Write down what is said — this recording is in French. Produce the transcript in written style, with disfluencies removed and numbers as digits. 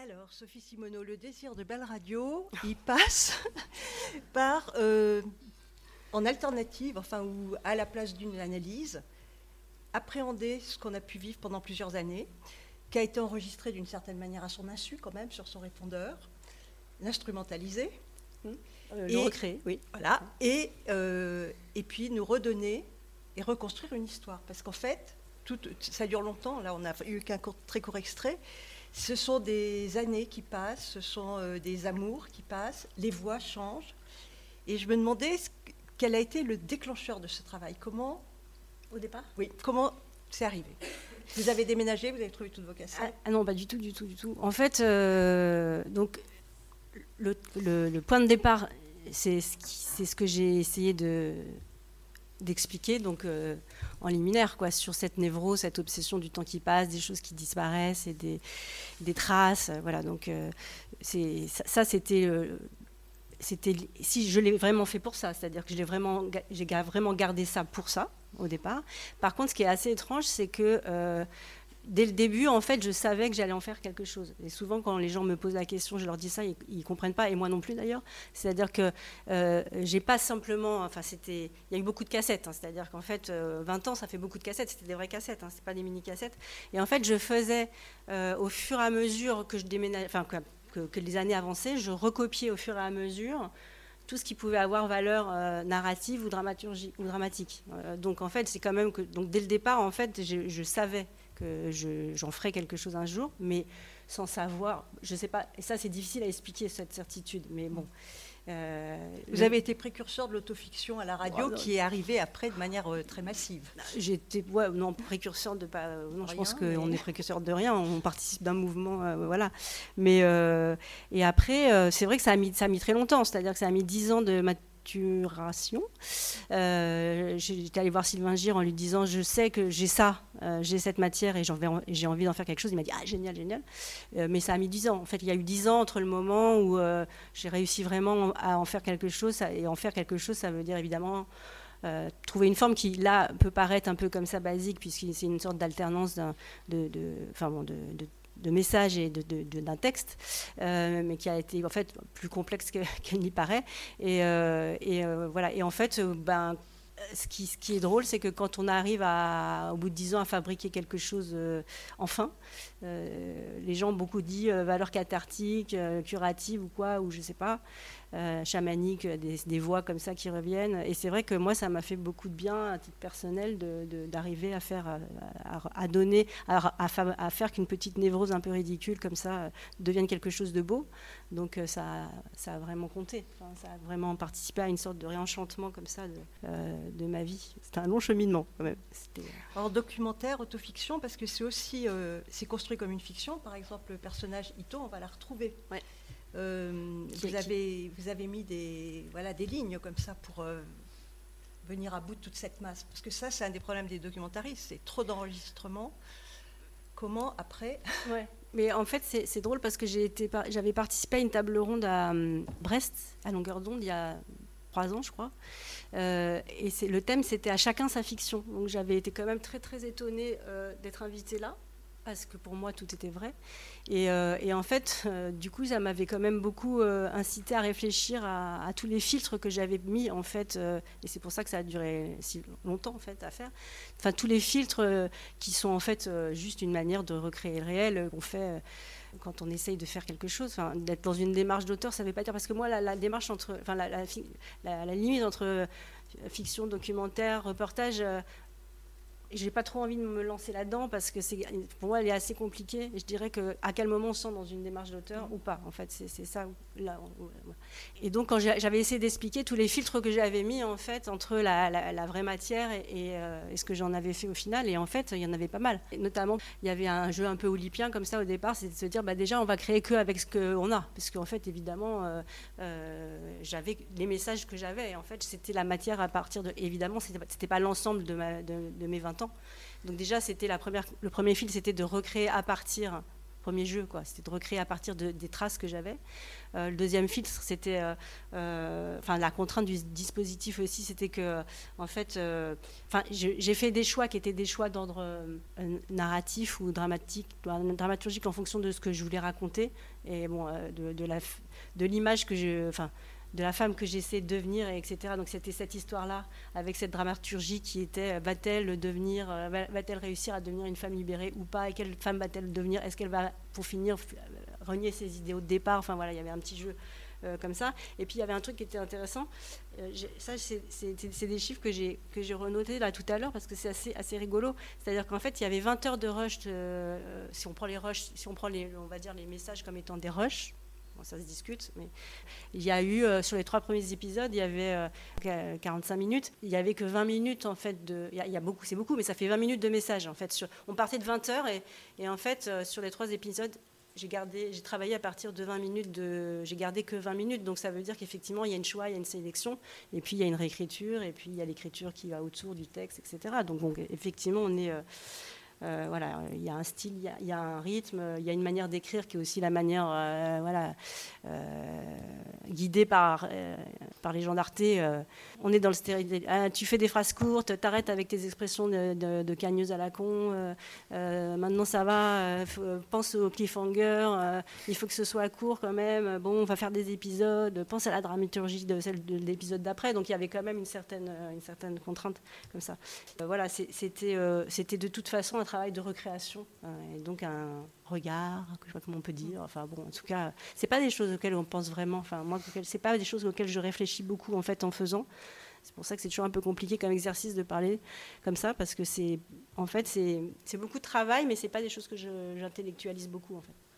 Alors, Sophie Simoneau, le désir de belle radio, il passe par, en alternative, enfin, ou à la place d'une analyse, appréhender ce qu'on a pu vivre pendant plusieurs années, qui a été enregistré d'une certaine manière à son insu, quand même, sur son répondeur, l'instrumentaliser. Le recréer, oui. Voilà, et puis nous redonner et reconstruire une histoire. Parce qu'en fait, ça dure longtemps, là on n'a eu qu'un très court extrait, ce sont des années qui passent, ce sont des amours qui passent, les voix changent. Et je me demandais quel a été le déclencheur de ce travail. Comment, au départ ? Oui, comment c'est arrivé ? Vous avez déménagé, vous avez trouvé toutes vos cassettes ? Ah non, pas du tout. En fait, donc, le point de départ, c'est ce que j'ai essayé d'expliquer, donc en liminaire, quoi, sur cette névrose, cette obsession du temps qui passe, des choses qui disparaissent et des traces, voilà. Donc c'était si je l'ai vraiment fait pour ça, c'est-à-dire que j'ai vraiment gardé ça pour ça au départ. Par contre, ce qui est assez étrange, c'est que dès le début, en fait, je savais que j'allais en faire quelque chose. Et souvent, quand les gens me posent la question, je leur dis ça, ils ne comprennent pas, et moi non plus d'ailleurs. C'est-à-dire que j'ai pas simplement... Enfin, il y a eu beaucoup de cassettes. Hein, c'est-à-dire qu'en fait, 20 ans, ça fait beaucoup de cassettes. C'était des vraies cassettes, hein, c'est pas des mini-cassettes. Et en fait, je faisais, au fur et à mesure que je déménageais... Enfin, que les années avançaient, je recopiais au fur et à mesure tout ce qui pouvait avoir valeur narrative ou dramatique. Donc, en fait, c'est quand même que... Donc, dès le départ, en fait, je savais que j'en ferai quelque chose un jour, mais sans savoir, je ne sais pas, et ça c'est difficile à expliquer cette certitude, mais bon. Vous avez été précurseur de l'autofiction à la radio, qui est arrivée après de manière très massive. J'étais, non, précurseur de pas, non, je pense qu'on est précurseur de rien, on participe d'un mouvement, voilà. Mais et après, c'est vrai que ça a mis très longtemps, c'est-à-dire que ça a mis 10 ans de maturation. J'étais allée voir Sylvain Gire en lui disant je sais que j'ai ça, j'ai cette matière et j'ai envie d'en faire quelque chose. Il m'a dit génial. Mais ça a mis 10 ans. En fait, il y a eu 10 ans entre le moment où j'ai réussi vraiment à en faire quelque chose. Et en faire quelque chose, ça veut dire évidemment trouver une forme qui, là, peut paraître un peu comme ça basique, puisque c'est une sorte d'alternance de messages et d'un texte, mais qui a été en fait plus complexe qu'il n'y paraît. Et voilà. Et en fait, ce qui est drôle, c'est que quand on arrive au bout de 10 ans à fabriquer quelque chose enfin, les gens ont beaucoup dit valeur cathartique, curative ou quoi, ou je sais pas, chamanique, des voix comme ça qui reviennent. Et c'est vrai que moi, ça m'a fait beaucoup de bien à titre personnel d'arriver à faire, à donner, à faire qu'une petite névrose un peu ridicule comme ça devienne quelque chose de beau. Donc ça a vraiment compté. Enfin, ça a vraiment participé à une sorte de réenchantement comme ça de ma vie. C'était un long cheminement quand même. Alors documentaire, autofiction, parce que c'est aussi c'est construit comme une fiction. Par exemple, le personnage Ito, on va la retrouver. Ouais. Vous avez mis des lignes comme ça pour venir à bout de toute cette masse. Parce que ça, c'est un des problèmes des documentaristes. C'est trop d'enregistrements. Comment, après... Ouais. Mais en fait, c'est drôle parce que j'avais participé à une table ronde à Brest, à longueur d'onde, il y a 3 ans, je crois. Et le thème, c'était « À chacun sa fiction ». Donc j'avais été quand même très, très étonnée d'être invitée là, parce que pour moi, tout était vrai. Et en fait, du coup, ça m'avait quand même beaucoup incité à réfléchir à tous les filtres que j'avais mis, en fait, et c'est pour ça que ça a duré si longtemps, en fait, à faire. Enfin, tous les filtres qui sont, en fait, juste une manière de recréer le réel qu'on fait quand on essaye de faire quelque chose. Enfin, d'être dans une démarche d'auteur, ça ne veut pas dire... Parce que moi, la démarche entre... Enfin, la limite entre fiction, documentaire, reportage... j'ai pas trop envie de me lancer là-dedans parce que pour moi elle est assez compliquée. Et je dirais à quel moment on se sent dans une démarche d'auteur ou pas. En fait, c'est ça. Là, et donc quand j'avais essayé d'expliquer tous les filtres que j'avais mis en fait entre la vraie matière et ce que j'en avais fait au final, et en fait il y en avait pas mal. Et notamment il y avait un jeu un peu olympien comme ça au départ, c'est de se dire déjà on va créer que avec ce qu'on a, parce qu'en fait évidemment j'avais les messages que j'avais. Et en fait c'était la matière à partir de... Évidemment c'était pas l'ensemble de mes 20 ans. Donc déjà, c'était le premier fil, c'était de recréer à partir premier jeu, quoi. C'était de recréer à partir des traces que j'avais. Le deuxième filtre, c'était, la contrainte du dispositif aussi, c'était que, en fait, j'ai fait des choix qui étaient des choix d'ordre narratif ou dramaturgique en fonction de ce que je voulais raconter, et bon, de l'image de la femme que j'essaie de devenir, etc. Donc c'était cette histoire-là, avec cette dramaturgie qui était, va-t-elle réussir à devenir une femme libérée ou pas, et quelle femme va-t-elle devenir, est-ce qu'elle va, pour finir, renier ses idéaux de départ, enfin voilà, il y avait un petit jeu comme ça. Et puis il y avait un truc qui était intéressant, ça c'est des chiffres que j'ai renotés là tout à l'heure, parce que c'est assez rigolo, c'est-à-dire qu'en fait il y avait 20 heures de rush, si on prend on va dire les messages comme étant des rushs. Ça se discute, mais il y a eu, sur les 3 premiers épisodes, il y avait 45 minutes, il n'y avait que 20 minutes, en fait, c'est beaucoup, mais ça fait 20 minutes de messages, en fait. On partait de 20 heures, et en fait, sur les 3 épisodes, j'ai travaillé à partir de 20 minutes, j'ai gardé que 20 minutes, donc ça veut dire qu'effectivement, il y a une choix, il y a une sélection, et puis il y a une réécriture, et puis il y a l'écriture qui va autour du texte, etc. Donc effectivement, on est... voilà, il y a un style, il y a un rythme, il y a une manière d'écrire qui est aussi la manière, guidée par les gens d'Arte. On est dans le stéréotype. Tu fais des phrases courtes, t'arrêtes avec tes expressions de cagneuse à la con. Maintenant ça va, pense au cliffhanger. Il faut que ce soit court quand même. Bon, on va faire des épisodes. Pense à la dramaturgie de l'épisode d'après. Donc il y avait quand même une certaine contrainte comme ça. Voilà, c'était de toute façon un travail de recréation, et donc un regard, je sais pas comment on peut dire, enfin bon, en tout cas, c'est pas des choses auxquelles on pense vraiment, enfin moi, c'est pas des choses auxquelles je réfléchis beaucoup en fait en faisant. C'est pour ça que c'est toujours un peu compliqué comme exercice de parler comme ça, parce que c'est beaucoup de travail, mais c'est pas des choses que j'intellectualise beaucoup en fait.